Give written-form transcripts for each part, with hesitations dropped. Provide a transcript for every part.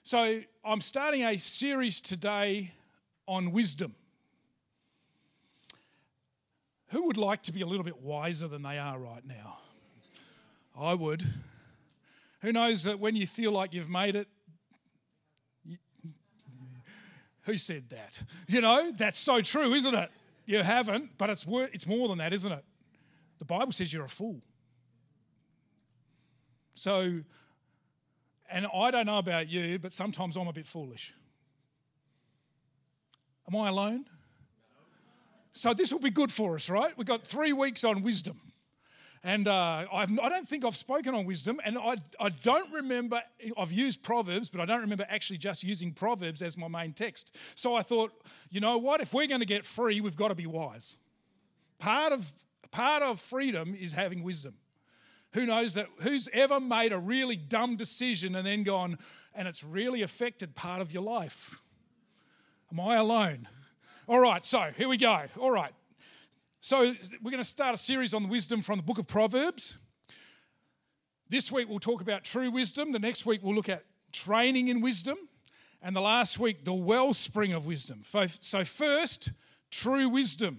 So I'm starting a series today on wisdom. Who would like to be a little bit wiser than they are right now? I would. Who knows that when you feel like you've made it, who said that? You know, that's so true, isn't it? You haven't, but it's more than that, isn't it? The Bible says you're a fool. So, and I don't know about you, but sometimes I'm a bit foolish. Am I alone? So this will be good for us, right? We've got 3 weeks on wisdom. And I don't think I've spoken on wisdom, and I don't remember, I've used Proverbs, but I don't remember actually just using Proverbs as my main text. So I thought, you know what, if we're going to get free, we've got to be wise. Part of freedom is having wisdom. Who knows that? Who's ever made a really dumb decision and then gone, and it's really affected part of your life? Am I alone? All right, so here we go. All right. So we're going to start a series on the wisdom from the book of Proverbs. This week we'll talk about true wisdom. The next week we'll look at training in wisdom. And the last week, the wellspring of wisdom. So first, true wisdom.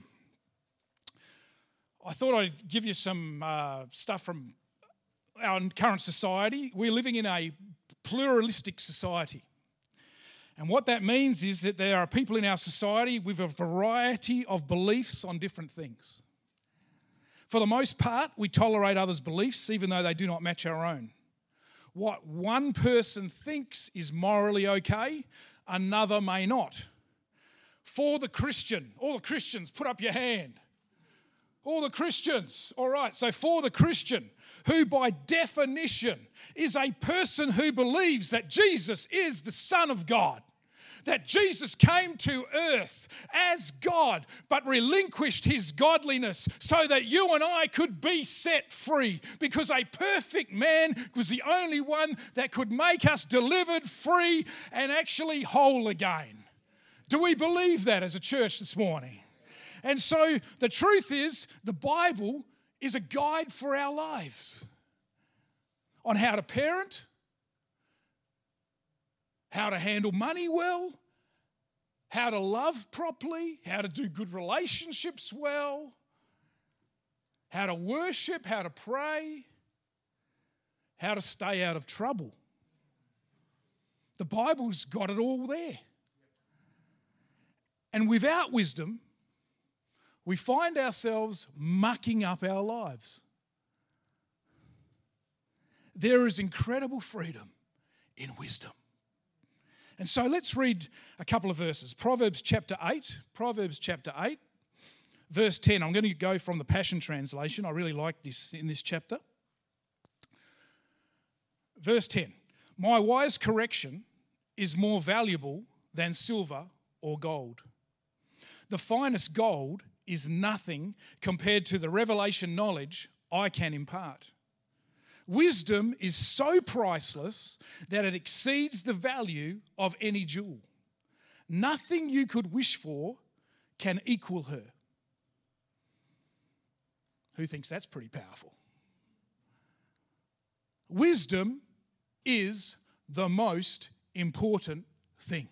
I thought I'd give you some stuff from our current society. We're living in a pluralistic society. And what that means is that there are people in our society with a variety of beliefs on different things. For the most part, we tolerate others' beliefs even though they do not match our own. What one person thinks is morally okay, another may not. For the Christian, all the Christians, put up your hand. All the Christians, all right, so for the Christian, who by definition is a person who believes that Jesus is the Son of God, that Jesus came to earth as God, but relinquished his godliness so that you and I could be set free, because a perfect man was the only one that could make us delivered, free, and actually whole again. Do we believe that as a church this morning? And so the truth is, the Bible is a guide for our lives on how to parent, how to handle money well, how to love properly, how to do good relationships well, how to worship, how to pray, how to stay out of trouble. The Bible's got it all there. And without wisdom, we find ourselves mucking up our lives. There is incredible freedom in wisdom. And so let's read a couple of verses. Proverbs chapter 8, verse 10. I'm going to go from the Passion Translation. I really like this in this chapter. Verse 10. My wise correction is more valuable than silver or gold. The finest gold is nothing compared to the revelation knowledge I can impart. Wisdom is so priceless that it exceeds the value of any jewel. Nothing you could wish for can equal her. Who thinks that's pretty powerful? Wisdom is the most important thing.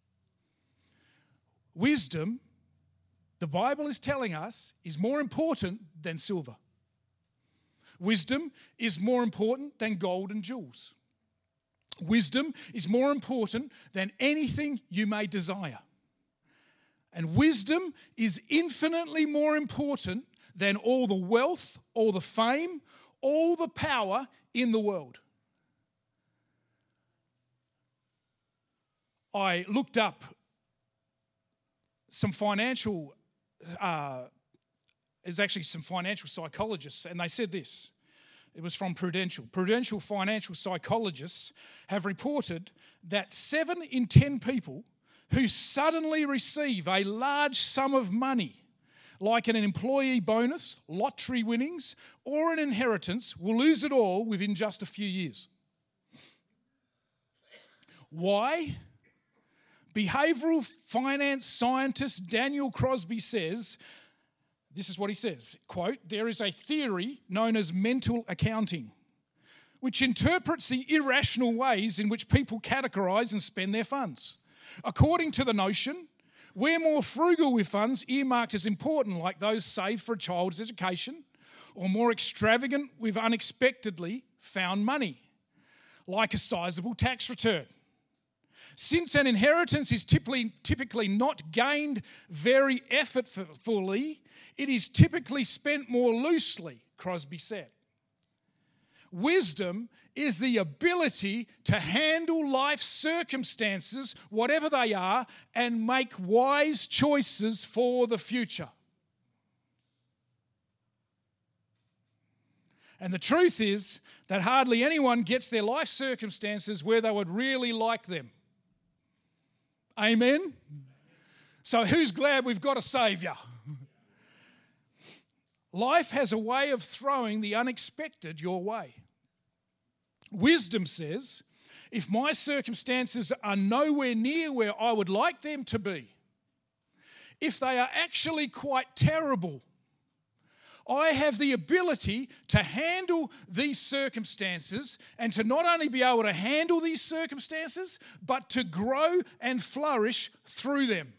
Wisdom, the Bible is telling us, is more important than silver. Wisdom is more important than gold and jewels. Wisdom is more important than anything you may desire. And wisdom is infinitely more important than all the wealth, all the fame, all the power in the world. I looked up some financial psychologists, and they said this. It was from Prudential. Prudential financial psychologists have reported that 7 in 10 people who suddenly receive a large sum of money, like an employee bonus, lottery winnings, or an inheritance, will lose it all within just a few years. Why? Behavioral finance scientist Daniel Crosby says, this is what he says, quote, there is a theory known as mental accounting, which interprets the irrational ways in which people categorize and spend their funds. According to the notion, we're more frugal with funds earmarked as important, like those saved for a child's education, or more extravagant with unexpectedly found money, like a sizable tax return. Since an inheritance is typically not gained very effortfully, it is typically spent more loosely, Crosby said. Wisdom is the ability to handle life's circumstances, whatever they are, and make wise choices for the future. And the truth is that hardly anyone gets their life circumstances where they would really like them. Amen? So who's glad we've got a Saviour? Life has a way of throwing the unexpected your way. Wisdom says, if my circumstances are nowhere near where I would like them to be, if they are actually quite terrible, I have the ability to handle these circumstances, and to not only be able to handle these circumstances, but to grow and flourish through them.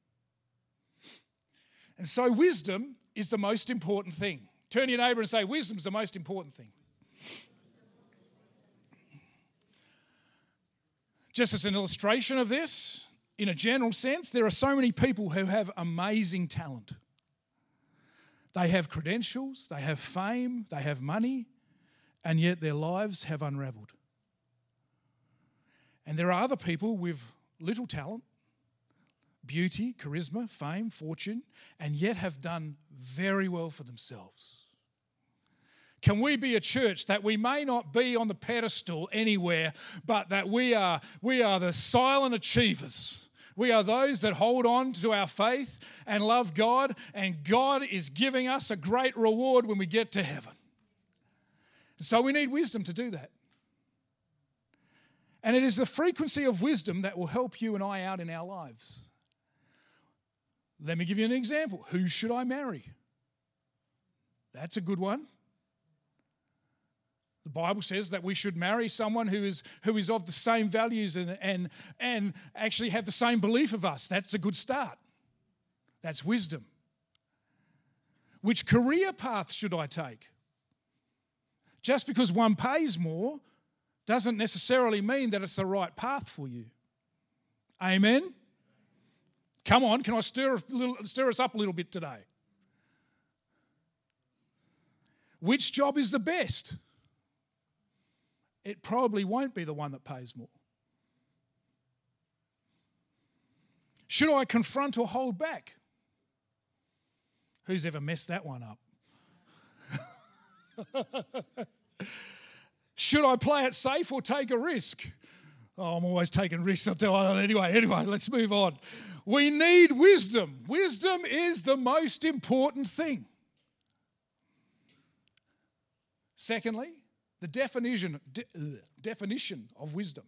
And so wisdom is the most important thing. Turn to your neighbour and say, wisdom is the most important thing. Just as an illustration of this, in a general sense, there are so many people who have amazing talent. They have credentials, they have fame, they have money, and yet their lives have unravelled. And there are other people with little talent, beauty, charisma, fame, fortune, and yet have done very well for themselves. Can we be a church that we may not be on the pedestal anywhere, but that we are the silent achievers? We are those that hold on to our faith and love God, and God is giving us a great reward when we get to heaven. So we need wisdom to do that. And it is the frequency of wisdom that will help you and I out in our lives. Let me give you an example. Who should I marry? That's a good one. The Bible says that we should marry someone who is of the same values and actually have the same belief of us. That's a good start. That's wisdom. Which career path should I take? Just because one pays more doesn't necessarily mean that it's the right path for you. Amen? Come on, can I stir us up a little bit today? Which job is the best? It probably won't be the one that pays more. Should I confront or hold back? Who's ever messed that one up? Should I play it safe or take a risk? Oh, I'm always taking risks. Anyway, let's move on. We need wisdom. Wisdom is the most important thing. Secondly, the definition of wisdom.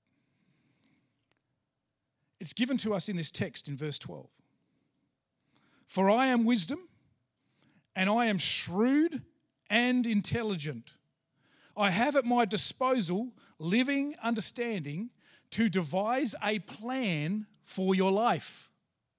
It's given to us in this text in verse 12. For I am wisdom, and I am shrewd and intelligent. I have at my disposal living understanding to devise a plan for your life.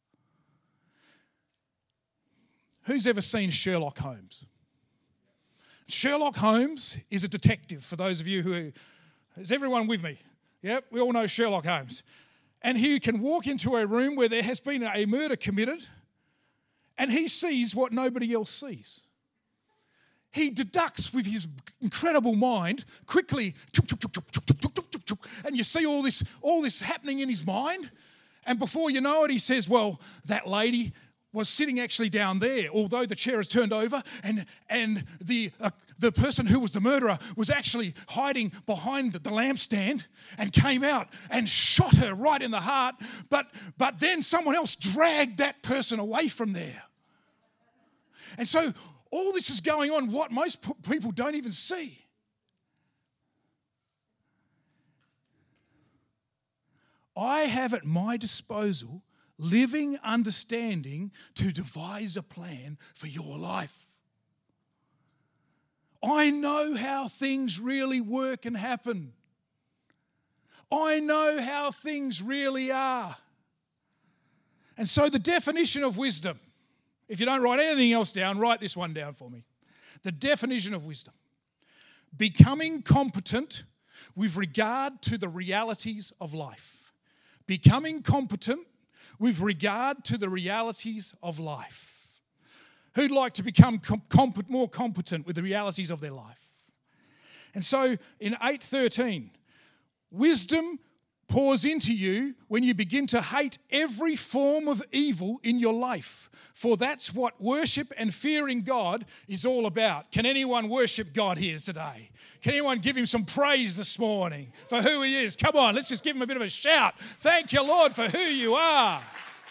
Who's ever seen Sherlock Holmes? Sherlock Holmes is a detective, for those of you who... Is everyone with me? Yep, we all know Sherlock Holmes. And he can walk into a room where there has been a murder committed, and he sees what nobody else sees. He deducts with his incredible mind quickly, and you see all this happening in his mind, and before you know it, he says, well, that lady was sitting actually down there, although the chair is turned over, and the person who was the murderer was actually hiding behind the lampstand and came out and shot her right in the heart, but then someone else dragged that person away from there. And so all this is going on, what most people don't even see. I have at my disposal living understanding to devise a plan for your life. I know how things really work and happen. I know how things really are. And so the definition of wisdom, if you don't write anything else down, write this one down for me. The definition of wisdom: becoming competent with regard to the realities of life. Becoming competent with regard to the realities of life. Who'd like to become more competent with the realities of their life? And so in 8:13, wisdom pours into you when you begin to hate every form of evil in your life. For that's what worship and fearing God is all about. Can anyone worship God here today? Can anyone give him some praise this morning for who he is? Come on, let's just give him a bit of a shout. Thank you, Lord, for who you are.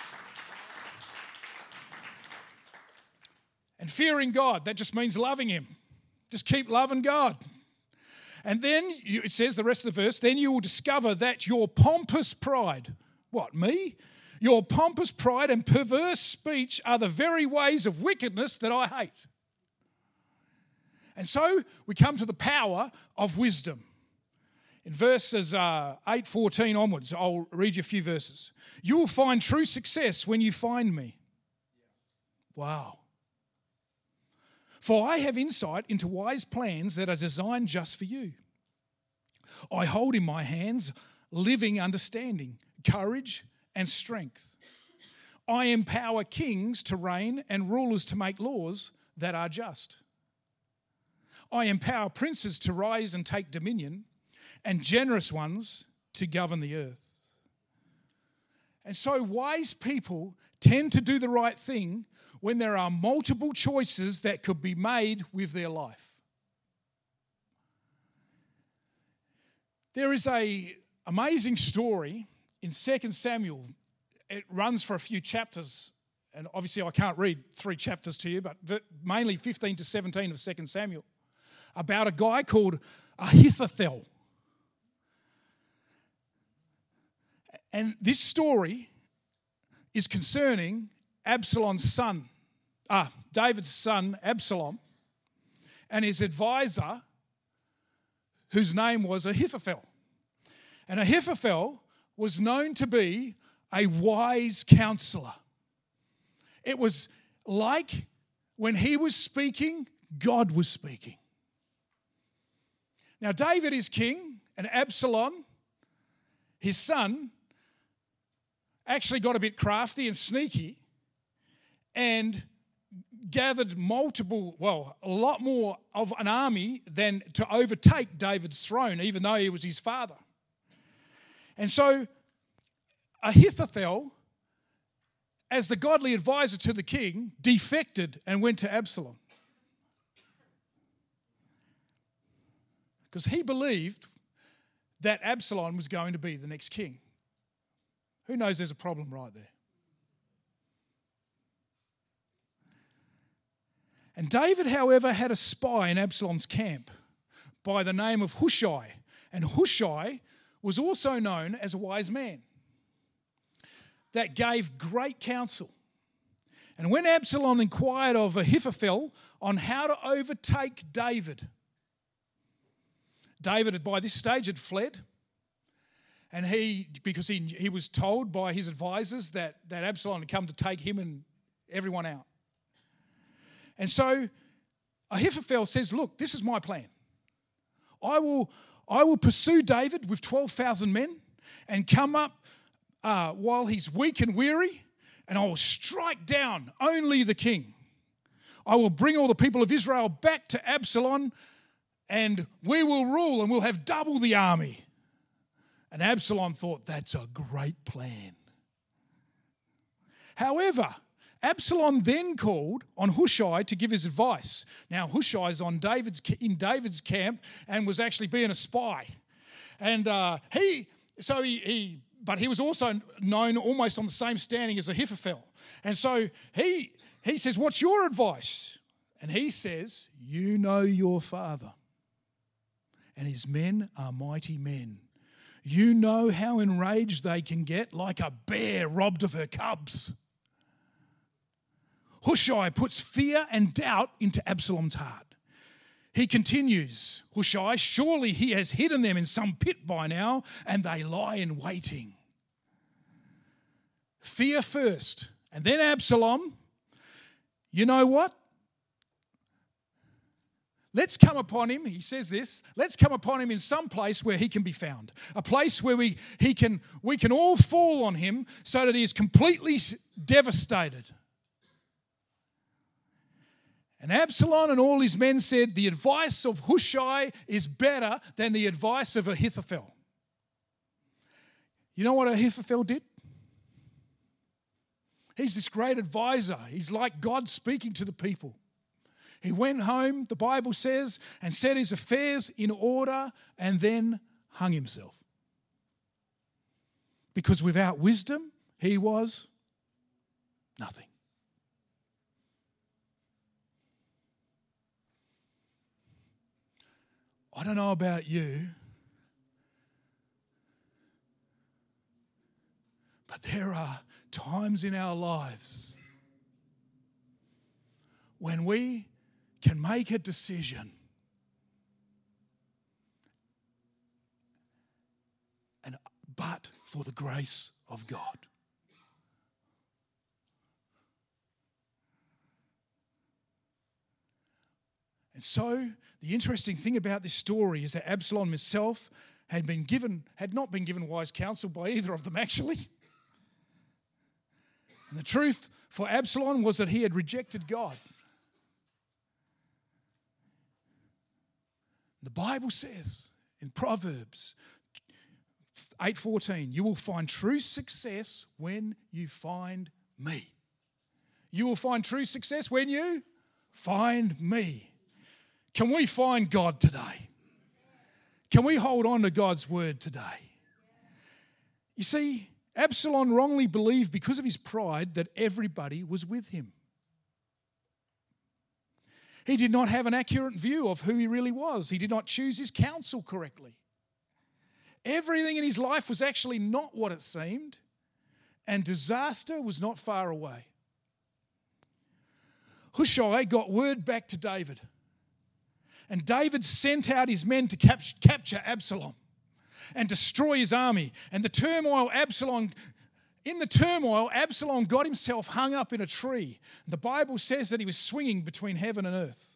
And fearing God, that just means loving him. Just keep loving God. And then it says, the rest of the verse, then you will discover that your pompous pride, what, me? Your pompous pride and perverse speech are the very ways of wickedness that I hate. And so we come to the power of wisdom. In verses 8:14 onwards, I'll read you a few verses. You will find true success when you find me. Wow. For I have insight into wise plans that are designed just for you. I hold in my hands living understanding, courage, and strength. I empower kings to reign and rulers to make laws that are just. I empower princes to rise and take dominion, and generous ones to govern the earth. And so wise people tend to do the right thing when there are multiple choices that could be made with their life. There is an amazing story in 2 Samuel. It runs for a few chapters, and obviously I can't read 3 chapters to you, but mainly 15 to 17 of 2 Samuel, about a guy called Ahithophel. And this story is concerning Absalom's son, David's son Absalom, and his advisor, whose name was Ahithophel. And Ahithophel was known to be a wise counselor. It was like when he was speaking, God was speaking. Now David is king, and Absalom, his son, actually got a bit crafty and sneaky and gathered a lot more of an army than to overtake David's throne, even though he was his father. And so Ahithophel, as the godly advisor to the king, defected and went to Absalom. Because he believed that Absalom was going to be the next king. Who knows there's a problem right there? And David, however, had a spy in Absalom's camp by the name of Hushai. And Hushai was also known as a wise man that gave great counsel. And when Absalom inquired of Ahithophel on how to overtake David, David had by this stage had fled. And because he was told by his advisors that Absalom had come to take him and everyone out. And so Ahithophel says, look, this is my plan. I will pursue David with 12,000 men and come up while he's weak and weary, and I will strike down only the king. I will bring all the people of Israel back to Absalom, and we will rule and we'll have double the army. And Absalom thought, that's a great plan. However, Absalom then called on Hushai to give his advice. Now, Hushai is in David's camp and was actually being a spy. And he was also known almost on the same standing as Ahithophel. And so he says, what's your advice? And he says, you know your father, and his men are mighty men. You know how enraged they can get, like a bear robbed of her cubs. Hushai puts fear and doubt into Absalom's heart. He continues, Hushai, surely he has hidden them in some pit by now, and they lie in waiting. Fear first, and then Absalom. You know what? Let's come upon him, he says this, let's come upon him in some place where he can be found. A place where we can all fall on him so that he is completely devastated. And Absalom and all his men said, the advice of Hushai is better than the advice of Ahithophel. You know what Ahithophel did? He's this great advisor. He's like God speaking to the people. He went home, the Bible says, and set his affairs in order and then hung himself. Because without wisdom, he was nothing. I don't know about you, but there are times in our lives when we can make a decision but for the grace of God. And so the interesting thing about this story is that Absalom himself had not been given wise counsel by either of them actually. And the truth for Absalom was that he had rejected God. The Bible says in Proverbs 8:14, you will find true success when you find me. You will find true success when you find me. Can we find God today? Can we hold on to God's word today? You see, Absalom wrongly believed because of his pride that everybody was with him. He did not have an accurate view of who he really was. He did not choose his counsel correctly. Everything in his life was actually not what it seemed, and disaster was not far away. Hushai got word back to David, and David sent out his men to capture Absalom and destroy his army. And in the turmoil, Absalom got himself hung up in a tree. The Bible says that he was swinging between heaven and earth.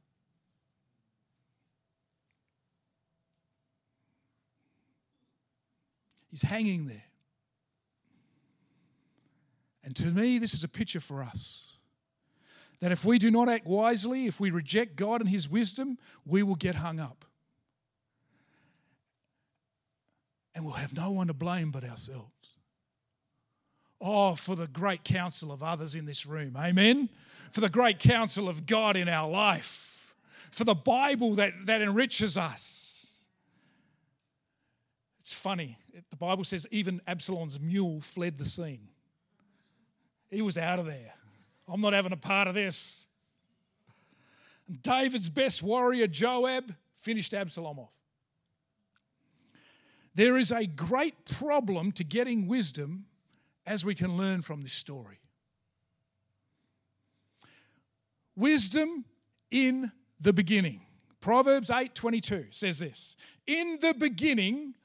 He's hanging there. And to me, this is a picture for us. That if we do not act wisely, if we reject God and his wisdom, we will get hung up. And we'll have no one to blame but ourselves. Oh, for the great counsel of others in this room. Amen? For the great counsel of God in our life. For the Bible that enriches us. It's funny. The Bible says even Absalom's mule fled the scene. He was out of there. I'm not having a part of this. And David's best warrior, Joab, finished Absalom off. There is a great problem to getting wisdom, as we can learn from this story. Wisdom in the beginning. Proverbs 8:22 says this. In the beginning,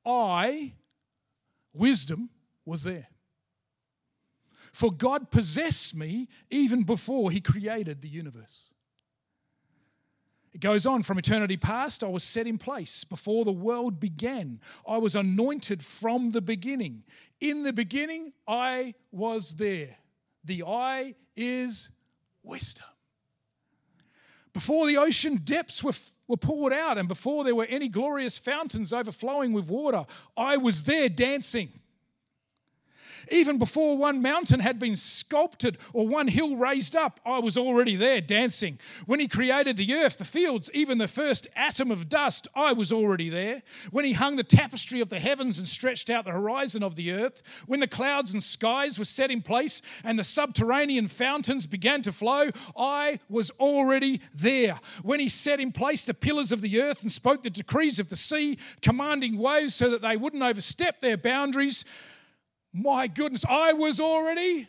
wisdom, was there. For God possessed me even before he created the universe. It goes on, from eternity past, I was set in place. Before the world began, I was anointed from the beginning. In the beginning, I was there. The I is wisdom. Before the ocean depths were poured out and before there were any glorious fountains overflowing with water, I was there dancing. Even before one mountain had been sculpted or one hill raised up, I was already there dancing. When he created the earth, the fields, even the first atom of dust, I was already there. When he hung the tapestry of the heavens and stretched out the horizon of the earth, when the clouds and skies were set in place and the subterranean fountains began to flow, I was already there. When he set in place the pillars of the earth and spoke the decrees of the sea, commanding waves so that they wouldn't overstep their boundaries, my goodness, I was already.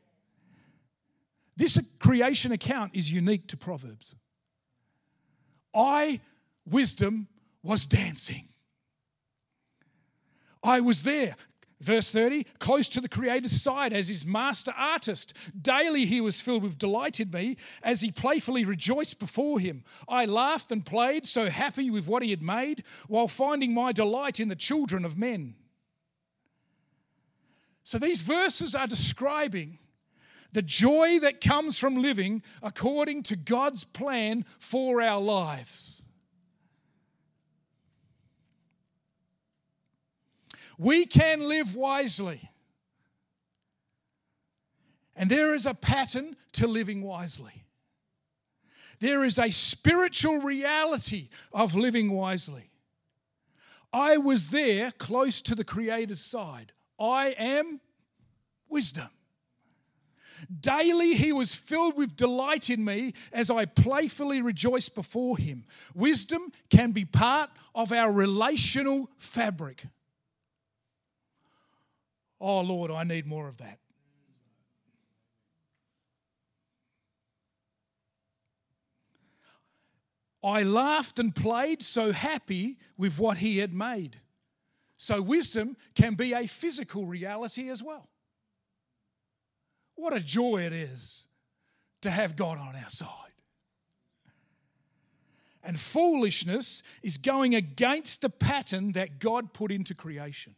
This creation account is unique to Proverbs. Wisdom, was dancing. I was there. Verse 30, close to the Creator's side as his master artist. Daily he was filled with delight in me as he playfully rejoiced before him. I laughed and played, so happy with what he had made, while finding my delight in the children of men. So these verses are describing the joy that comes from living according to God's plan for our lives. We can live wisely. And there is a pattern to living wisely. There is a spiritual reality of living wisely. I was there close to the Creator's side. I am wisdom. Daily he was filled with delight in me as I playfully rejoiced before him. Wisdom can be part of our relational fabric. Oh, Lord, I need more of that. I laughed and played, so happy with what he had made. So wisdom can be a physical reality as well. What a joy it is to have God on our side. And foolishness is going against the pattern that God put into creation.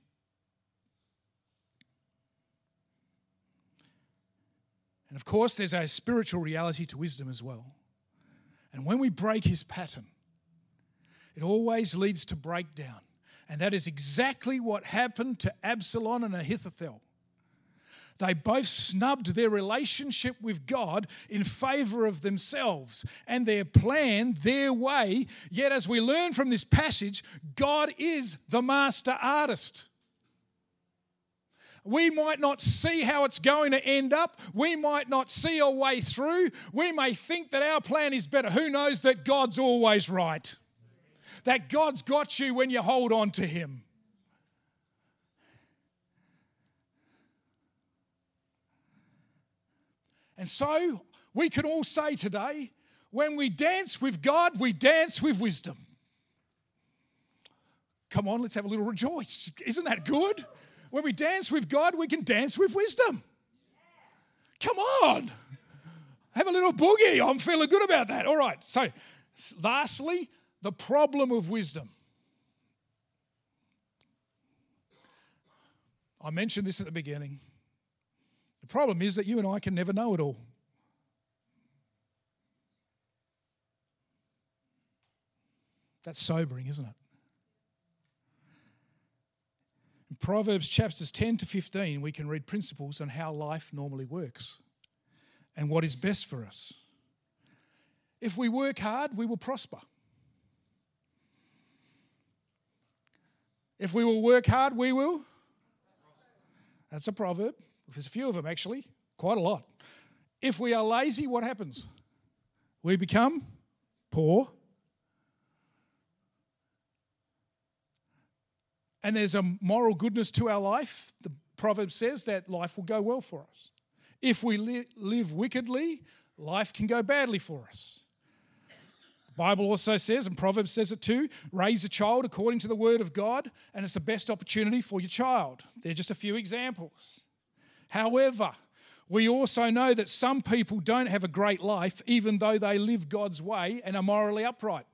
And of course, there's a spiritual reality to wisdom as well. And when we break his pattern, it always leads to breakdown. And that is exactly what happened to Absalom and Ahithophel. They both snubbed their relationship with God in favor of themselves and their plan, their way. Yet as we learn from this passage, God is the master artist. We might not see how it's going to end up. We might not see a way through. We may think that our plan is better. Who knows that God's always right? That God's got you when you hold on to him. And so we can all say today, when we dance with God, we dance with wisdom. Come on, let's have a little rejoice. Isn't that good? When we dance with God, we can dance with wisdom. Come on. Have a little boogie. I'm feeling good about that. All right. So, lastly, the problem of wisdom. I mentioned this at the beginning. The problem is that you and I can never know it all. That's sobering, isn't it? In Proverbs chapters 10 to 15, we can read principles on how life normally works and what is best for us. If we work hard, we will prosper. If we will work hard, we will. That's a proverb. There's a few of them actually, quite a lot. If we are lazy, what happens? We become poor. And there's a moral goodness to our life. The proverb says that life will go well for us. If we live wickedly, life can go badly for us. The Bible also says, and Proverbs says it too, raise a child according to the word of God, and it's the best opportunity for your child. They're just a few examples. However, we also know that some people don't have a great life even though they live God's way and are morally upright.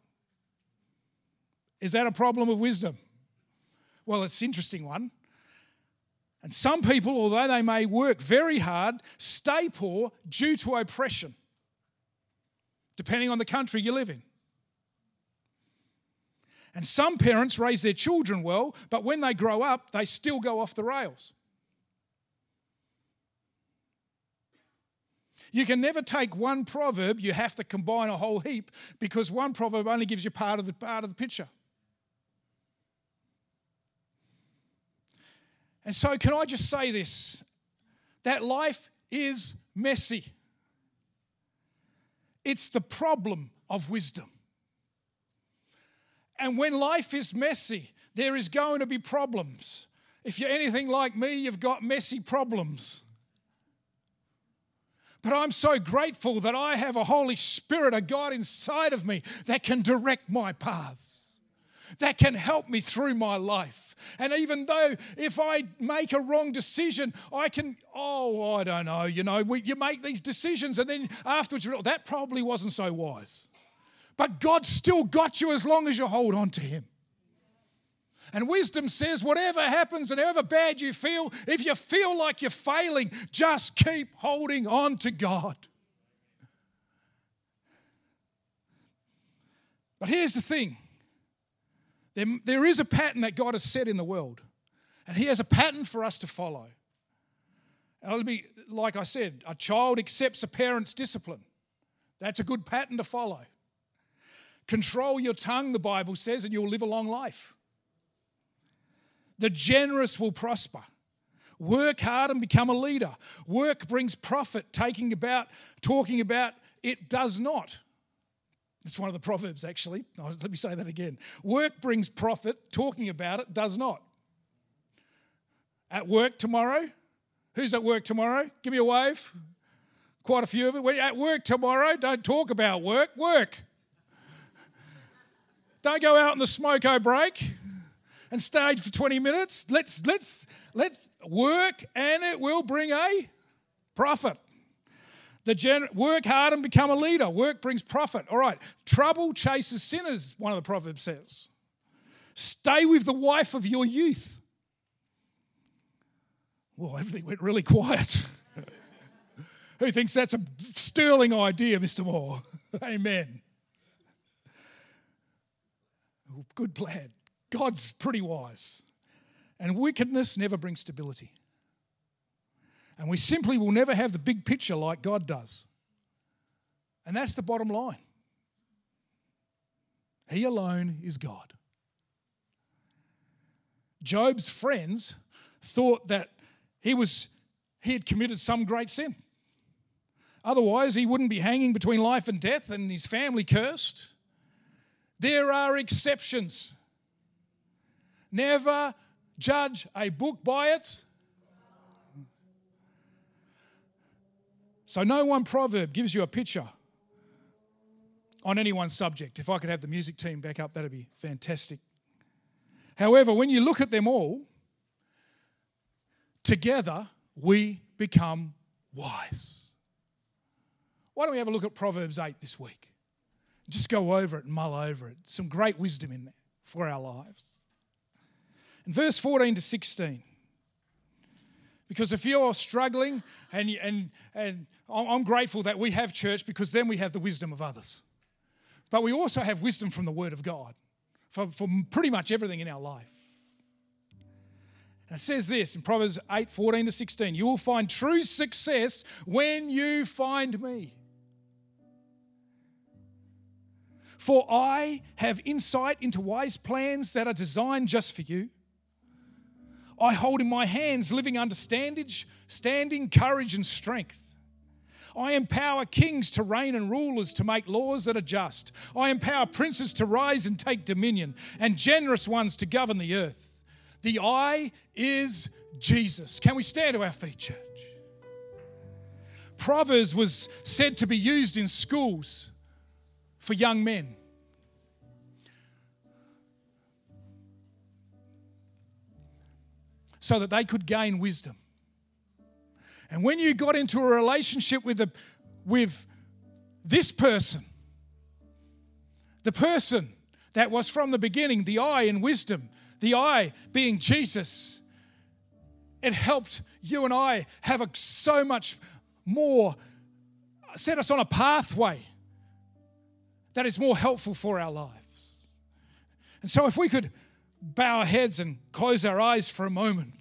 Is that a problem of wisdom? Well, it's an interesting one. And some people, although they may work very hard, stay poor due to oppression, depending on the country you live in. And some parents raise their children well, but when they grow up, they still go off the rails. You can never take one proverb, you have to combine a whole heap because one proverb only gives you part of the picture. And so can I just say this, that life is messy. It's the problem of wisdom. And when life is messy, there is going to be problems. If you're anything like me, you've got messy problems. But I'm so grateful that I have a Holy Spirit, a God inside of me that can direct my paths, that can help me through my life. And even though if I make a wrong decision, I don't know, you make these decisions and then afterwards, that probably wasn't so wise. But God still got you as long as you hold on to Him. And wisdom says whatever happens and however bad you feel, if you feel like you're failing, just keep holding on to God. But here's the thing. There is a pattern that God has set in the world, and He has a pattern for us to follow. And it'll be, like I said, a child accepts a parent's discipline. That's a good pattern to follow. Control your tongue, the Bible says, and you'll live a long life. The generous will prosper. Work hard and become a leader. Work brings profit, talking about it does not. It's one of the Proverbs, actually. Let me say that again. Work brings profit, talking about it does not. At work tomorrow? Who's at work tomorrow? Give me a wave. Quite a few of it. When you're at work tomorrow, don't talk about work. Work. Don't go out on the smoko break and stay for 20 minutes. Let's work, and it will bring a profit. Work hard and become a leader. Work brings profit. All right. Trouble chases sinners, one of the Proverbs says. Stay with the wife of your youth. Well, everything went really quiet. Who thinks that's a sterling idea, Mr. Moore? Amen. Good plan. God's pretty wise. And wickedness never brings stability. And we simply will never have the big picture like God does. And that's the bottom line. He alone is God. Job's friends thought that he had committed some great sin. Otherwise, he wouldn't be hanging between life and death and his family cursed. There are exceptions. Never judge a book by its. So no one proverb gives you a picture on any one subject. If I could have the music team back up, that'd be fantastic. However, when you look at them all, together we become wise. Why don't we have a look at Proverbs 8 this week? Just go over it and mull over it. Some great wisdom in there for our lives. In verse 14 to 16. Because if you're struggling, and I'm grateful that we have church, because then we have the wisdom of others. But we also have wisdom from the Word of God for pretty much everything in our life. And it says this in Proverbs 8, 14 to 16. You will find true success when you find me. For I have insight into wise plans that are designed just for you. I hold in my hands living understanding, courage and strength. I empower kings to reign and rulers to make laws that are just. I empower princes to rise and take dominion, and generous ones to govern the earth. The I is Jesus. Can we stand to our feet, church? Proverbs was said to be used in schools for young men. So that they could gain wisdom. And when you got into a relationship with this person, the person that was from the beginning, the I in wisdom, the I being Jesus, it helped you and I have so much more, set us on a pathway that is more helpful for our lives. And so if we could bow our heads and close our eyes for a moment.